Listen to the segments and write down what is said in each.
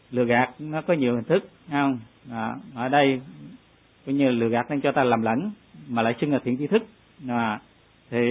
lừa gạt nó có nhiều hình thức, không? Ở đây coi như lừa gạt nên cho ta lầm lẫn mà lại xưng là thiện tri thức, thì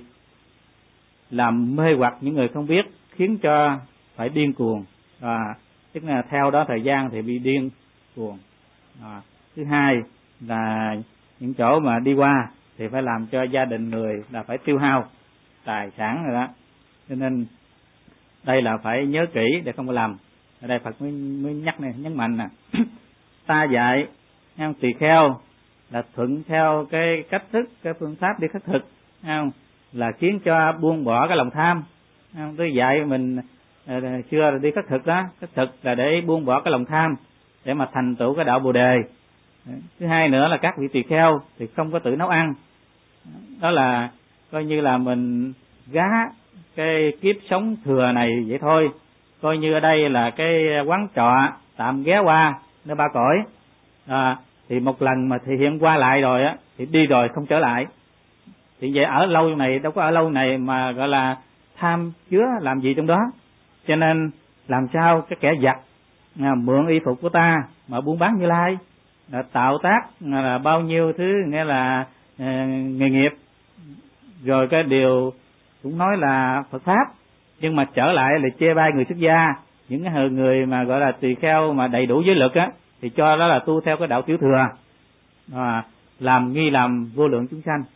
làm mê hoặc những người không biết, khiến cho phải điên cuồng, tức là theo đó thời gian thì bị điên cuồng. Thứ hai là những chỗ mà đi qua thì phải làm cho gia đình người là phải tiêu hao tài sản rồi đó, cho nên đây là phải nhớ kỹ để không có làm. Ở đây Phật mới nhấn mạnh nè ta dạy tỳ kheo là thuận theo cái cách thức, cái phương pháp đi khất thực, không? Là khiến cho buông bỏ cái lòng tham, không? Tôi dạy mình xưa là đi khất thực đó, khất thực là để buông bỏ cái lòng tham để mà thành tựu cái đạo Bồ đề. Thứ hai nữa là các vị tỳ kheo thì không có tự nấu ăn, đó là coi như là mình gá cái kiếp sống thừa này vậy thôi, coi như ở đây là cái quán trọ tạm ghé qua nơi ba cõi, thì một lần mà thể hiện qua lại rồi á thì đi rồi không trở lại. Thì vậy ở lâu này đâu có ở lâu này mà gọi là tham chứa làm gì trong đó, cho nên làm sao cái kẻ giặc mượn y phục của ta mà buôn bán Như Lai, tạo tác là bao nhiêu thứ nghĩa là nghề nghiệp, rồi cái điều cũng nói là Phật pháp, nhưng mà trở lại là chê bai người xuất gia, những cái người mà gọi là tỳ kheo mà đầy đủ giới lực á thì cho đó là tu theo cái đạo tiểu thừa, làm nghi làm vô lượng chúng sanh.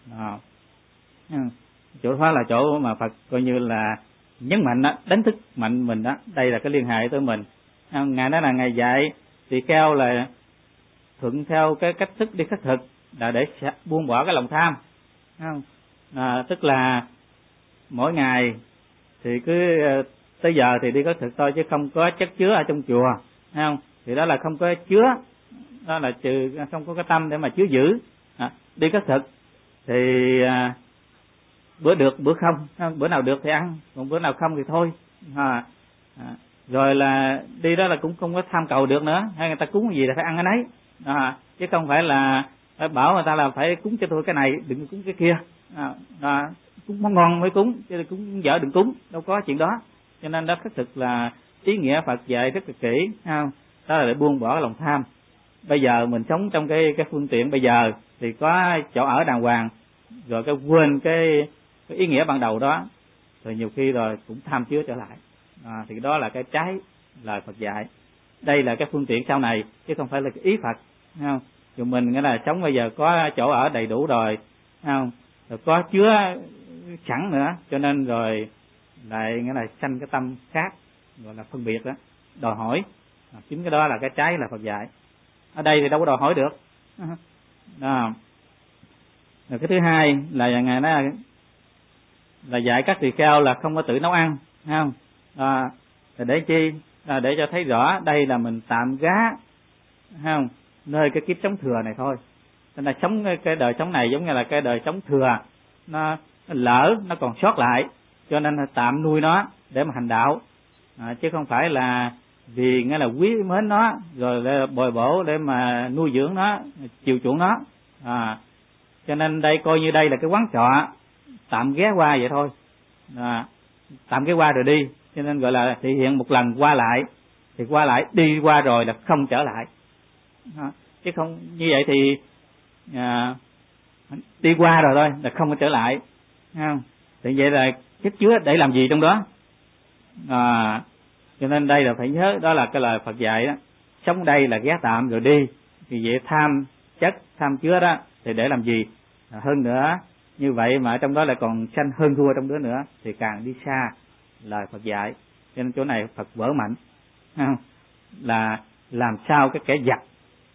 Chỗ đó là chỗ mà Phật coi như là nhấn mạnh đó, đánh thức mạnh mình đó, đây là cái liên hệ tới mình. Ngài nói là Ngài dạy tỳ kheo là thuận theo cái cách thức đi khất thực là để buông bỏ cái lòng tham, không? Tức là mỗi ngày thì cứ tới giờ thì đi khất thực thôi, chứ không có chất chứa ở trong chùa, không? Thì đó là không có chứa, đó là trừ không có cái tâm để mà chứa giữ. Đi khất thực thì bữa được bữa không, bữa nào được thì ăn, còn bữa nào không thì thôi. Rồi là đi đó là cũng không có tham cầu được nữa, hay người ta cúng gì là phải ăn cái nấy, chứ không phải là bảo người ta là phải cúng cho tôi cái này, đừng cúng cái kia, cúng món ngon mới cúng, chứ cúng dở đừng cúng, đâu có chuyện đó. Cho nên đó khất thực là ý nghĩa Phật dạy rất là kỹ, không? Đó là để buông bỏ lòng tham. Bây giờ mình sống trong cái phương tiện bây giờ thì có chỗ ở đàng hoàng, rồi cái quên cái ý nghĩa ban đầu đó, rồi nhiều khi rồi cũng tham chứa trở lại, thì đó là cái trái lời Phật dạy. Đây là cái phương tiện sau này chứ không phải là cái ý Phật, không? Chúng mình nghĩa là sống bây giờ có chỗ ở đầy đủ rồi, không? Rồi có chứa sẵn nữa, cho nên rồi lại nghĩa là sanh cái tâm khác, gọi là phân biệt đó, đòi hỏi. Chính cái đó là cái trái là Phật dạy. Ở đây thì đâu có đòi hỏi được. Rồi cái thứ hai là Ngài nói là dạy các tỳ kheo là không có tự nấu ăn, không? Để chi? Để cho thấy rõ đây là mình tạm gá, không? Nơi cái kiếp sống thừa này thôi. Nên là sống cái đời sống này giống như là cái đời sống thừa, nó lỡ nó còn sót lại, cho nên là tạm nuôi nó để mà hành đạo, chứ không phải là vì nghĩa là quý mến nó rồi để bồi bổ để mà nuôi dưỡng nó, chiều chuộng nó. Cho nên đây coi như đây là cái quán trọ tạm ghé qua vậy thôi, tạm ghé qua rồi đi, cho nên gọi là thể hiện một lần qua lại, thì qua lại đi qua rồi là không trở lại, chứ không như vậy thì đi qua rồi thôi là không có trở lại, không? Thì vậy là chất chứa để làm gì trong đó? Cho nên đây là phải nhớ, đó là cái lời Phật dạy đó, sống đây là ghé tạm rồi đi, thì vậy tham chất tham chứa đó thì để làm gì? Hơn nữa như vậy mà ở trong đó lại còn sanh hơn thua trong đó nữa thì càng đi xa lời Phật dạy. Cho nên chỗ này Phật vỡ mạnh, là làm sao cái kẻ giặc,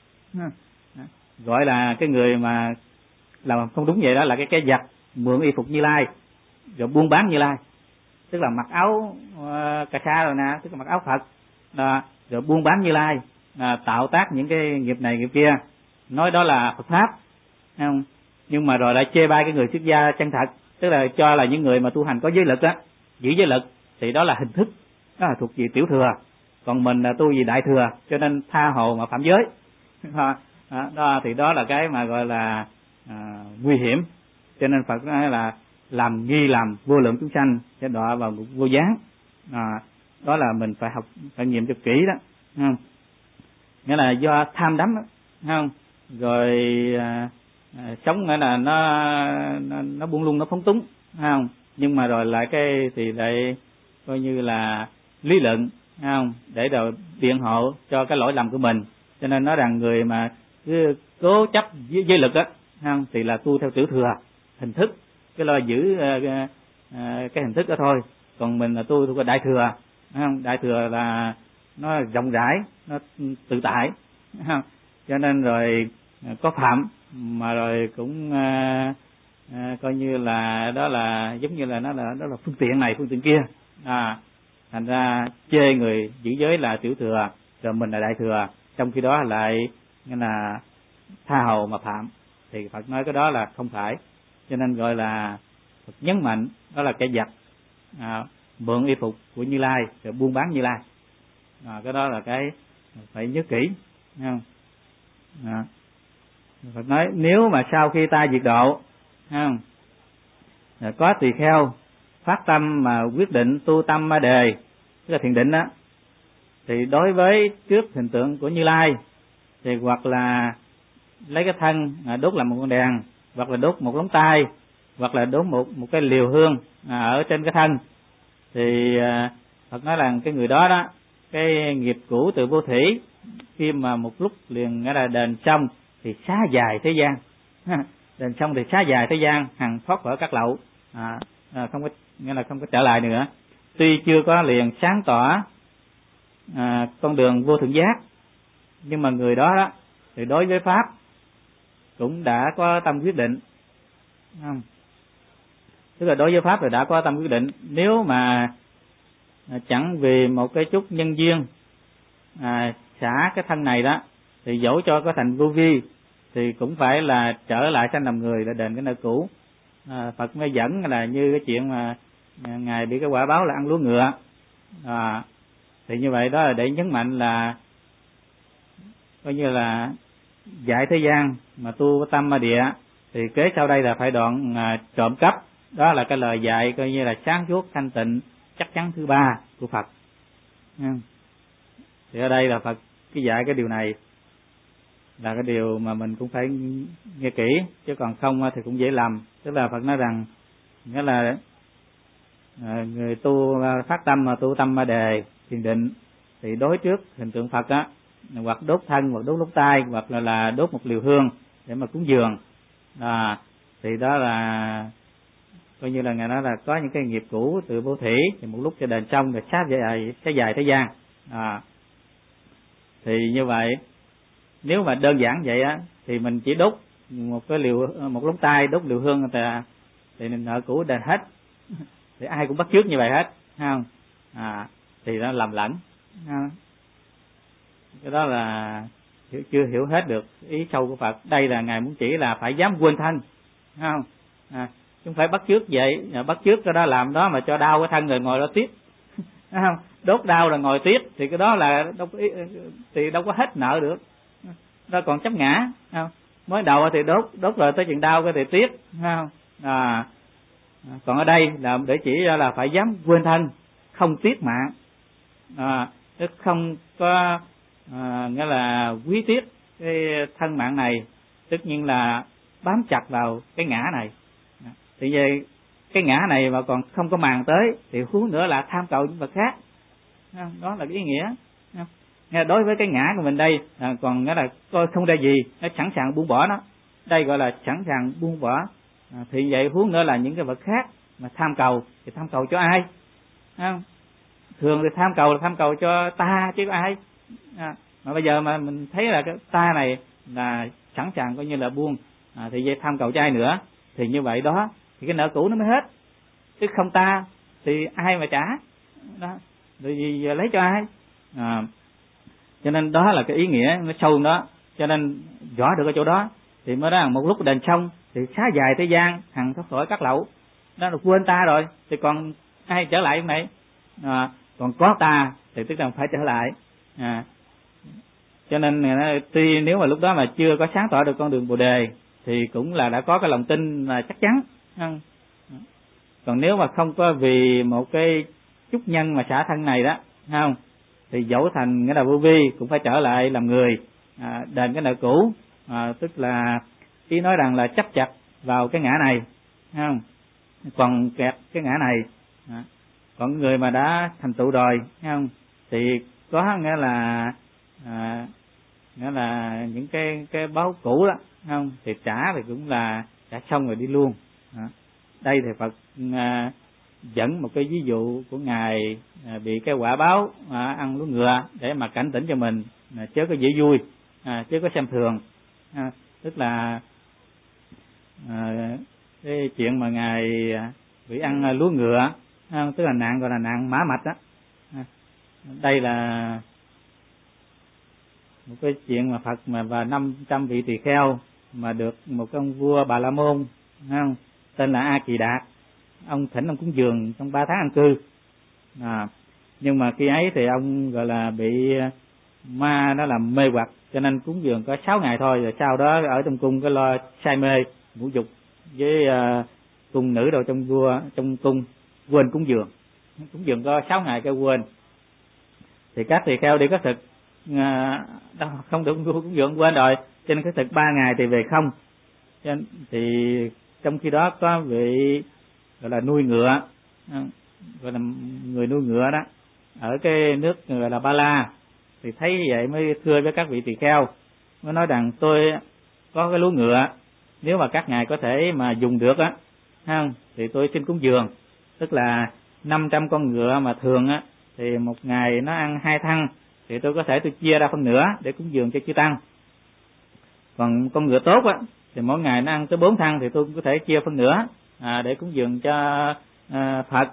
gọi là cái người mà làm không đúng vậy đó là cái kẻ giặc mượn y phục Như Lai rồi buôn bán Như Lai, tức là mặc áo cà sa rồi nè, tức là mặc áo Phật rồi buôn bán Như Lai, tạo tác những cái nghiệp này nghiệp kia, nói đó là Phật pháp, không? Nhưng mà rồi lại chê bai cái người xuất gia chân thật, tức là cho là những người mà tu hành có giới lực á, giữ giới lực thì đó là hình thức, đó là thuộc về tiểu thừa, còn mình là tu vì đại thừa, cho nên tha hồ mà phạm giới. Đó thì đó là cái mà gọi là nguy hiểm. Cho nên Phật nói là làm nghi làm vô lượng chúng sanh sẽ đọa vào vô gián. Đó là mình phải học, phải nghiệm cho kỹ đó. không? Nghĩa là do tham đắm, không? Rồi sống nghĩa là nó buông lung, nó phóng túng, không? Nhưng mà rồi lại thì lại coi như là lý luận, không? Để rồi biện hộ cho cái lỗi lầm của mình. Cho nên nói rằng người mà cứ cố chấp với lực á, không? Thì là tu theo tiểu thừa, hình thức, cái lo giữ cái hình thức đó thôi. Còn mình là tu theo đại thừa, không? Đại thừa là nó rộng rãi, nó tự tại, không? Cho nên rồi có phạm mà rồi cũng coi như là đó là giống như là đó là phương tiện này phương tiện kia, thành ra chê người giữ giới là tiểu thừa rồi mình là đại thừa, trong khi đó lại nghĩa là tha hồ mà phạm, thì Phật nói cái đó là không phải. Cho nên gọi là Phật nhấn mạnh đó là kẻ giặc mượn y phục của Như Lai rồi buôn bán Như Lai, cái đó là cái phải nhớ kỹ, không? Phật nói nếu mà sau khi ta diệt độ, không, có tỳ kheo phát tâm mà quyết định tu tâm ma đề, tức là thiền định đó, thì đối với trước hình tượng của Như Lai thì hoặc là lấy cái thân đốt làm một con đèn, hoặc là đốt một lóng tay, hoặc là đốt một cái liều hương ở trên cái thân, thì Phật nói rằng cái người đó đó, cái nghiệp cũ từ vô thủy, khi mà một lúc liền nghĩa là đền xong thì xá dài thế gian, đền xong thì xá dài thế gian, hằng thoát khỏi các lậu, không có nghĩa là không có trở lại nữa. Tuy chưa có liền sáng tỏ con đường vô thượng giác, nhưng mà người đó đó thì đối với pháp cũng đã có tâm quyết định, không? Tức là đối với pháp thì đã có tâm quyết định. Nếu mà chẳng vì một cái chút nhân duyên xả cái thân này đó, thì dẫu cho có thành vô vi thì cũng phải là trở lại sanh làm người để đền cái nơi cũ. Phật mới dẫn là như cái chuyện mà ngài bị cái quả báo là ăn lúa ngựa, thì như vậy đó là để nhấn mạnh là coi như là dạy thế gian mà tu tâm ma địa, thì kế sau đây là phải đoạn trộm cắp. Đó là cái lời dạy coi như là sáng suốt thanh tịnh chắc chắn thứ ba của Phật. Thì ở đây là Phật cái dạy cái điều này là cái điều mà mình cũng phải nghe kỹ, chứ còn không thì cũng dễ lầm. Tức là Phật nói rằng nghĩa là người tu phát tâm mà tu tâm ma đề thiền định thì đối trước hình tượng Phật á, hoặc đốt thân, hoặc đốt lỗ tai, hoặc là đốt một liều hương để mà cúng dường, thì đó là coi như là ngài nói là có những cái nghiệp cũ từ vô thủy, thì một lúc cho đền xong rồi xá dài thế gian. Thì như vậy nếu mà đơn giản vậy á thì mình chỉ đốt một lóng tay, đốt liều hương thì nợ cũ đền hết, thì ai cũng bắt chước như vậy hết, không? Thì nó lầm lẫn, cái đó là chưa hiểu hết được ý sâu của Phật. Đây là ngài muốn chỉ là phải dám quên thân, không? Không phải bắt chước vậy, bắt chước cái đó làm đó mà cho đau cái thân rồi ngồi đó tiếc, không? Đốt đau là ngồi tiếc thì cái đó là đâu có hết nợ được, đó còn chấp ngã, không? Mới đầu thì đốt rồi tới chuyện đau cái thì tiếc, không? Còn ở đây là để chỉ ra là phải dám quên thân, không tiếc mạng, tức không có nghĩa là quý tiếc cái thân mạng này, tất nhiên là bám chặt vào cái ngã này. Thì về cái ngã này mà còn không có màng tới thì huống nữa là tham cầu những vật khác, đó là cái ý nghĩa. Nghe đối với cái ngã của mình đây còn nghĩa là coi không ra gì, nó sẵn sàng buông bỏ nó, đây gọi là sẵn sàng buông bỏ. Thì vậy huống nữa là những cái vật khác mà tham cầu thì tham cầu cho ai? Thường thì tham cầu là tham cầu cho ta chứ có ai. Mà bây giờ mà mình thấy là cái ta này là sẵn sàng coi như là buông, thì vậy tham cầu cho ai nữa? Thì như vậy đó thì cái nợ cũ nó mới hết, chứ không ta thì ai mà trả đó, rồi giờ lấy cho ai? Cho nên đó là cái ý nghĩa nó sâu đó. Cho nên rõ được ở chỗ đó thì mới nói một lúc đền xong thì xá dài thế gian, hằng thoát khỏi các lậu. Đó là quên ta rồi thì còn ai trở lại không này? Còn có ta thì tức là phải trở lại. Cho nên tuy nếu mà lúc đó mà chưa có sáng tỏ được con đường Bồ đề thì cũng là đã có cái lòng tin là chắc chắn. Còn nếu mà không có vì một cái chút nhân mà xả thân này đó, không, thì dẫu thành nghĩa là vô vi cũng phải trở lại làm người, đền cái nợ cũ, tức là ý nói rằng là chấp chặt vào cái ngã này, không còn kẹt cái ngã này. Còn người mà đã thành tựu rồi, không thì có nghĩa là những cái báo cũ đó, không thì trả thì cũng là trả xong rồi đi luôn. Đây thì Phật dẫn một cái ví dụ của ngài bị cái quả báo ăn lúa ngựa để mà cảnh tỉnh cho mình chớ có dễ vui, chớ có xem thường. Tức là cái chuyện mà ngài bị ăn lúa ngựa, tức là nạn gọi là nạn mã mạch đó. Đây là một cái chuyện mà Phật và 500 vị tỳ kheo mà được một cái ông vua Bà La Môn, không tên là A Kỳ Đạt, ông thỉnh ông cúng dường trong 3 tháng an cư. Nhưng mà khi ấy thì ông gọi là bị ma nó làm mê hoặc, cho nên cúng dường có 6 ngày thôi, rồi sau đó ở trong cung cái lo say mê ngũ dục với cung nữ đâu trong cung quên cúng dường có 6 ngày cái quên. Thì các tỳ kheo đi có thực không được cúng dường quên rồi, cho nên cái thực 3 ngày thì về không. Cho nên, thì trong khi đó có vị gọi là nuôi ngựa, gọi là người nuôi ngựa đó ở cái nước gọi là Ba La, thì thấy vậy mới thưa với các vị tỳ kheo, mới nói rằng tôi có cái lúa ngựa, nếu mà các ngài có thể mà dùng được á, không thì tôi xin cúng dường. Tức là 500 con ngựa mà thường á thì một ngày nó ăn 2 thăng, thì tôi có thể tôi chia ra phân nửa để cúng dường cho chư tăng. Còn con ngựa tốt á thì mỗi ngày nó ăn tới 4 thăng, thì tôi cũng có thể chia phân nửa để cúng dường cho Phật.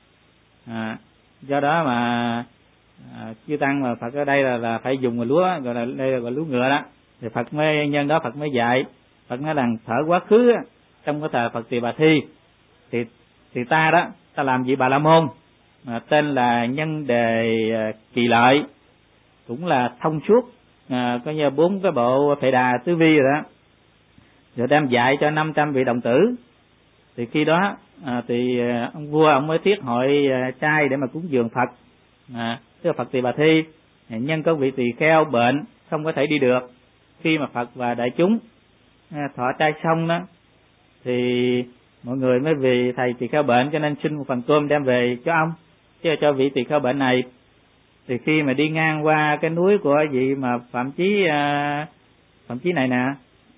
Do đó mà chư tăng mà Phật ở đây là phải dùng lúa, gọi là đây là gọi lúa ngựa đó, thì Phật mới nhân đó Phật mới dạy. Phật nói rằng thở quá khứ á, trong cái thời Phật Tỳ Bà Thi thì ta làm vị Bà La Môn tên là Nhân Đề Kỳ Lợi, cũng là thông suốt, coi như 4 cái bộ Phệ Đà Tứ Vi rồi đó, rồi đem dạy cho 500 vị đồng tử. Thì khi đó thì ông vua ông mới thiết hội trai để mà cúng dường Phật, tức là Phật Tỳ Bà Thi. Nhân có vị tỳ kheo bệnh không có thể đi được, khi mà Phật và đại chúng thọ trai xong đó, thì mọi người mới vì thầy tỳ kheo bệnh cho nên xin một phần cơm đem về cho ông, chứ cho vị tỳ kheo bệnh này. Thì khi mà đi ngang qua cái núi của vị mà Phạm Chí này nè,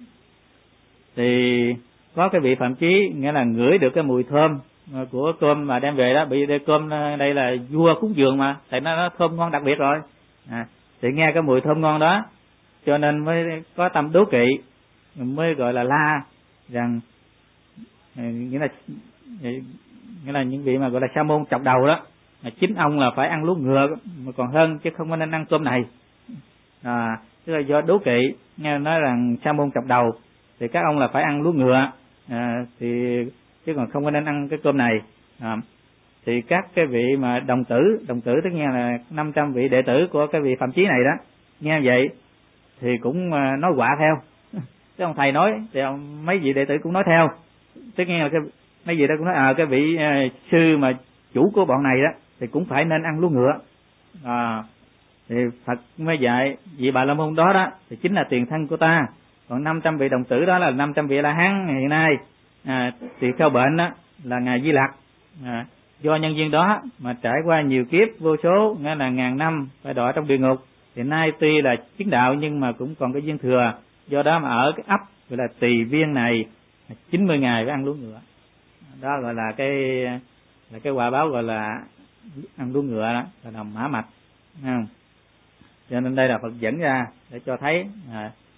thì có cái vị Phạm Chí nghĩa là ngửi được cái mùi thơm của cơm mà đem về đó. Bị đây cơm đây là vua cúng dường mà, tại nó thơm ngon đặc biệt rồi, thì nghe cái mùi thơm ngon đó cho nên mới có tâm đố kỵ, mới gọi là la rằng nghĩa là những vị mà gọi là sa môn chọc đầu đó, chính ông là phải ăn lúa ngựa mà còn hơn, chứ không có nên ăn cơm này. Tức là do đố kỵ, nghe nói rằng sa môn chọc đầu thì các ông là phải ăn lúa ngựa, thì chứ còn không có nên ăn cái cơm này. Thì các cái vị mà đồng tử tất nhiên là 500 vị đệ tử của cái vị Phạm Chí này đó, nghe vậy thì cũng nói quạ theo. Cái ông thầy nói thì mấy vị đệ tử cũng nói theo. Tất nhiên là mấy vị đó cũng nói cái vị sư mà chủ của bọn này đó thì cũng phải nên ăn lúa ngựa. Thì Phật mới dạy vị Bà La Môn đó thì chính là tiền thân của ta. Còn 500 vị đồng tử đó là 500 vị La Hán hiện nay. Tỳ kheo bệnh đó là ngài Di Lặc. Do nhân duyên đó mà trải qua nhiều kiếp vô số, nghĩa là ngàn năm phải đọa trong địa ngục, thì nay tuy là chứng đạo nhưng mà cũng còn cái duyên thừa. Do đó mà ở cái ấp gọi là Tỳ Viên này 90 ngày phải ăn lúa ngựa. Đó gọi là cái quả báo gọi là ăn lúa ngựa đó, là đồng mã mạch. Cho nên đây là Phật dẫn ra để cho thấy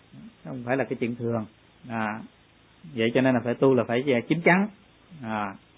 không phải là cái chuyện thường. Vậy cho nên là phải tu là phải chín chắn.